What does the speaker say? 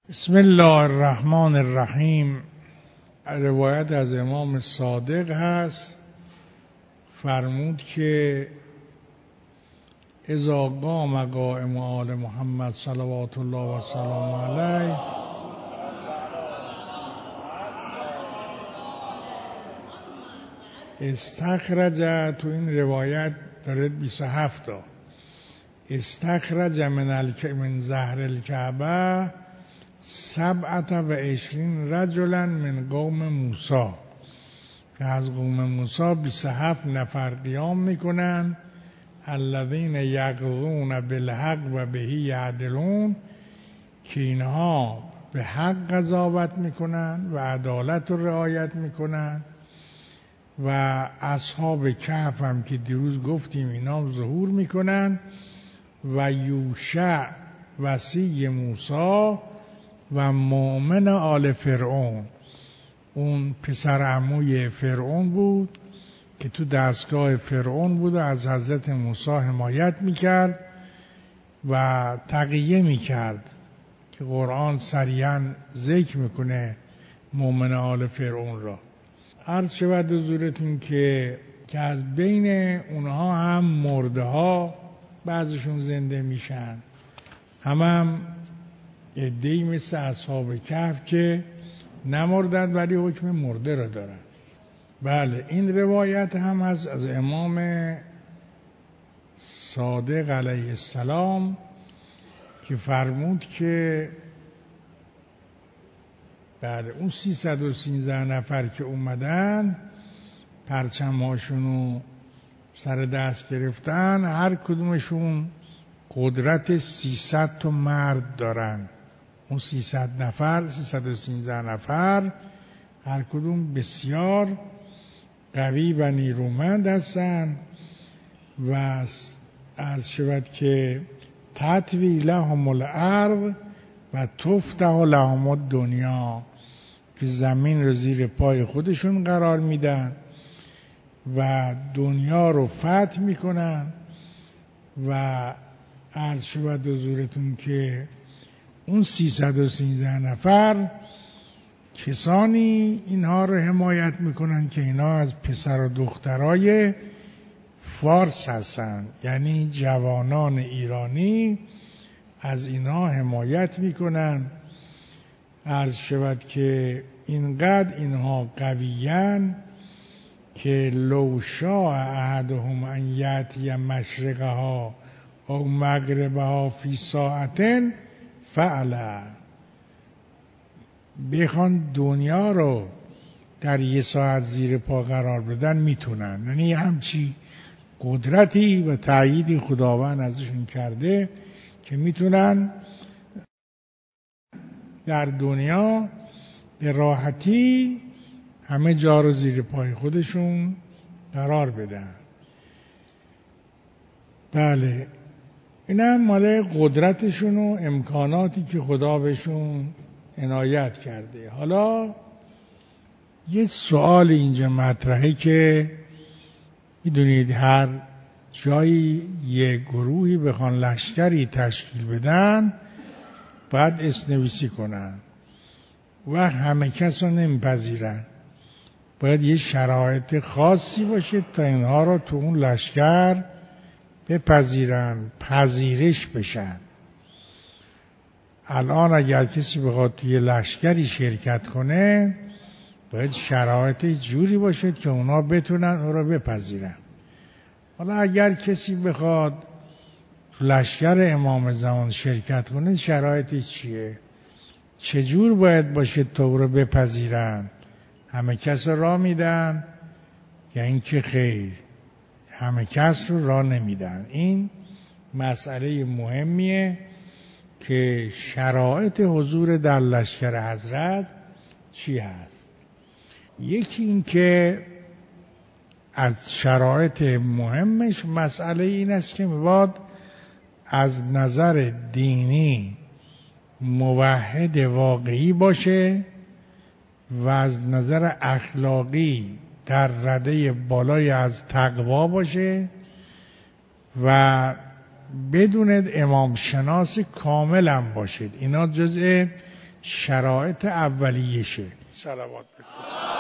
بسم الله الرحمن الرحیم. روایت از امام صادق هست، فرمود که اذا قام قائم آل محمد صلوات الله و سلام علیه استخرج، تو این روایت داره 27 تا استخرج من ظهر الکعبه 27 رجلا من قوم موسی، که از قوم موسی 27 نفر قیام میکنن، الذین یقضون بالحق و به یعدلون، که اینها به حق قضاوت میکنن و عدالت رو رعایت میکنن. و اصحاب کهف هم که دیروز گفتیم اینا ظهور میکنن، و یوشع وصی موسی و مؤمن آل فرعون، اون پسر عموی فرعون بود که تو دستگاه فرعون بود و از حضرت موسی حمایت میکرد و تقیه میکرد، که قرآن صریحاً ذکر میکنه مؤمن آل فرعون را. عرض شود حضورتون که از بین اونها هم مرده ها بعضشون زنده میشن، هم عده‌ای مثل اصحاب کهف که نمردند ولی حکم مرده را دارند. بله، این روایت هم از امام صادق علیه السلام که فرمود که بله اون 313 نفر که اومدن پرچم‌هاشونو سر دست گرفتن، هر کدومشون قدرت 300 تا مرد دارن. اون 300 نفر 313 نفر هر کدوم بسیار قوی و نیرومند هستن. و عرض شود که تطوی لهم الارض و تفتح لهم الدنیا، که زمین رو زیر پای خودشون قرار میدن و دنیا رو فتح میکنن. و عرض شود حضورتون که اون 313 نفر کسانی اینها رو حمایت میکنن که اینا از پسر و دخترای فارس هستن، یعنی جوانان ایرانی از اینا حمایت میکنن. عرض شود که اینقدر اینها قویان که لو شاء احدهم ان یأتی مشرقها او مغربها فی ساعة فعلا، بخوان دنیا رو در یه ساعت زیر پا قرار بدن میتونن. یعنی همچی قدرتی و تأییدی خداوند ازشون کرده که میتونن در دنیا به راحتی همه جا رو زیر پای خودشون قرار بدن. بله، این هم مال قدرتشون و امکاناتی که خدا بهشون عنایت کرده. حالا یه سوال اینجا مطرحه که میدونید هر جایی یه گروهی بخوان لشکری تشکیل بدن باید اسم‌نویسی کنن و همه کس رو نمیپذیرن، باید یه شرایط خاصی باشه تا اینها رو تو اون لشکر بپذیرن، پذیرش بشن. الان اگر کسی بخواد توی لشکری شرکت کنه باید شرایط جوری باشه که اونا بتونن او رو بپذیرن. حالا اگر کسی بخواد لشکر امام زمان شرکت کنه شرایط چیه؟ چجور باید باشه تا او رو بپذیرن؟ همه کس رو راه میدن یا اینکه خیر همه کس رو راه نمیدن؟ این مسئله مهمیه که شرایط حضور در لشکر حضرت چی هست. یکی این که از شرایط مهمش مسئله این است که باید از نظر دینی موحد واقعی باشه و از نظر اخلاقی در رده بالای از تقوا باشه و بدون امام شناس کامل هم باشید. اینا جزء شرایط اولیشه. صلوات بفرست.